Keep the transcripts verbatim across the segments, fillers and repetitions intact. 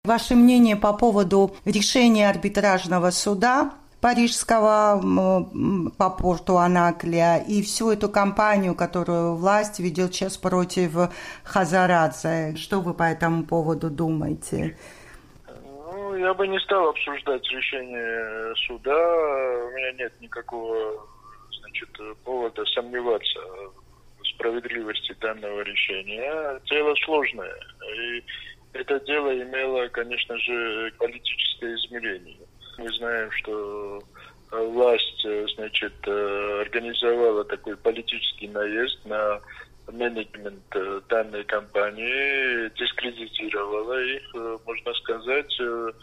Ваше мнение по поводу решения арбитражного суда парижского по порту Анаклия и всю эту кампанию, которую власть ведет сейчас против Хазарадзе. Что вы по этому поводу думаете? Ну, я бы не стал обсуждать решение суда. У меня нет никакого, значит, повода сомневаться в справедливости данного решения. Дело сложное. И это дело имело, конечно же, политическое измерение. Мы знаем, что власть, значит, организовала такой политический наезд на менеджмент данной компании, дискредитировала их, можно сказать,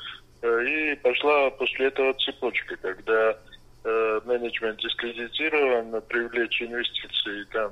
и пошла после этого цепочка, когда менеджмент дискредитирован, привлечь инвестиции, там,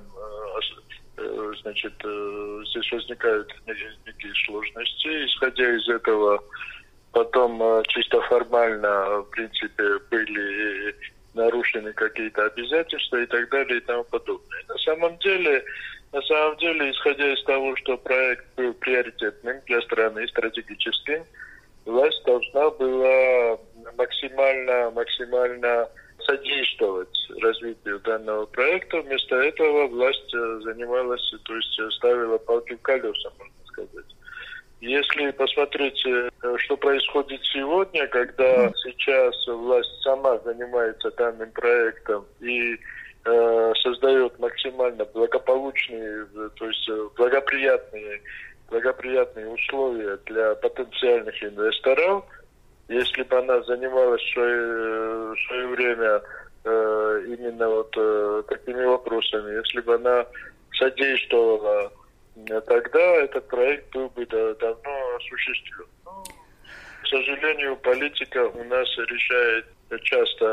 значит, здесь возникают некие сложности. Исходя из этого, потом чисто формально, в принципе, были нарушены какие-то обязательства и так далее и тому подобное. На самом деле, на самом деле, исходя из того, что проект был приоритетным для страны, стратегическим, власть должна была максимально, максимально содействовать развитию данного проекта. Вместо этого власть занималась, то есть ставила палки в колеса, можно сказать. Если посмотреть, что происходит сегодня, когда сейчас власть сама занимается данным проектом и э, создает максимально благополучные, то есть благоприятные, благоприятные условия для потенциальных инвесторов, если бы она занималась в свое, в свое время э, именно вот э, такими вопросами, если бы она содействовала, тогда этот проект был бы давно осуществлен. Но, к сожалению, политика у нас решает часто,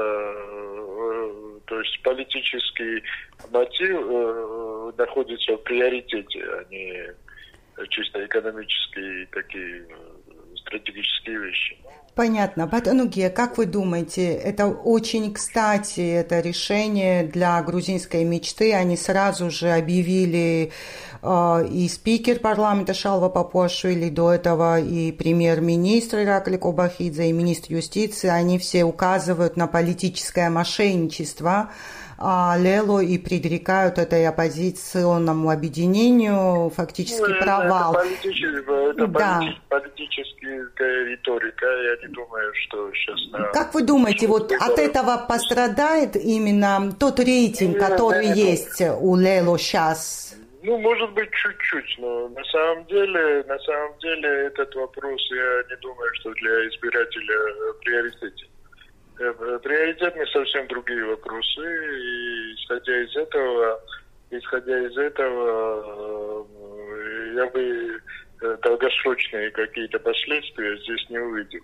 то есть политический мотив находится в приоритете, а не чисто экономические такие стратегические вещи. Понятно. Батануге, как вы думаете, это очень кстати, это решение для грузинской мечты? Они сразу же объявили э, и спикер парламента Шалва Папуашвили, до этого и премьер-министр Иракли Кобахидзе, и министр юстиции, они все указывают на политическое мошенничество Лело и предрекают этой оппозиционному объединению фактически ну, провал. Это, политическая, это да. политическая риторика. Я не думаю, что сейчас... Как вы думаете, вот от этого пострадает именно тот рейтинг, ну, который это, есть это... у Лело сейчас? Ну, может быть, чуть-чуть, но на самом деле, на самом деле этот вопрос, я не думаю, что для избирателя приоритетен. Приоритетны совсем другие вопросы, и исходя из этого, исходя из этого, я бы долгосрочные какие-то последствия здесь не увидел.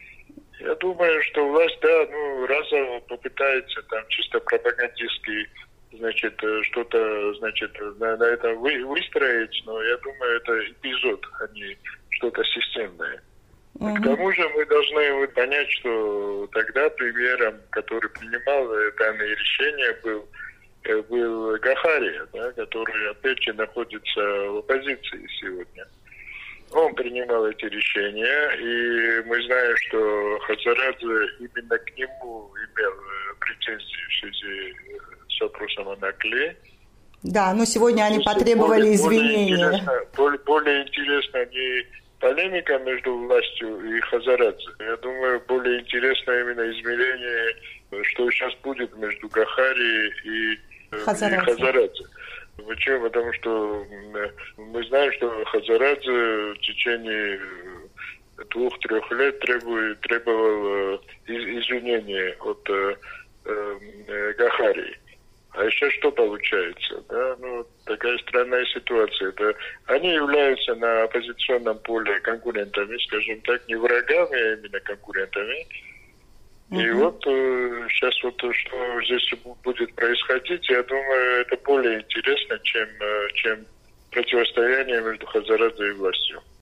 Я думаю, что власть, да, ну, разово попытается там чисто пропагандистски, значит, что-то, значит, на, на этом вы, выстроить, но я думаю, это эпизод, а не что-то системное. К тому же мы должны понять, что тогда премьером, который принимал данные решения, был, был Гахария, да, который, опять же, находится в оппозиции сегодня. Он принимал эти решения, и мы знаем, что Хазарадзе именно к нему имел претензии в связи с вопросом о Анаклии. Да, но сегодня они потребовали более, извинения. Более интересно, более, более интересно не полемика между властью и Хазарадзе. Я думаю, более интересно именно измерение, что сейчас будет между Гахарией и Хазарадзе. И Хазарадзе. Почему? Потому что мы знаем, что Хазарадзе в течение двух-трех лет требует, требовал извинения от э, Гахарии. А еще что получается? Да? Ну, такая странная ситуация. Это, они являются на оппозиционном поле конкурентами, скажем так, не врагами, а именно конкурентами. Uh-huh. И вот э, сейчас вот что здесь будет происходить, я думаю, это более интересно, чем, чем противостояние между Хазарадзе и властью.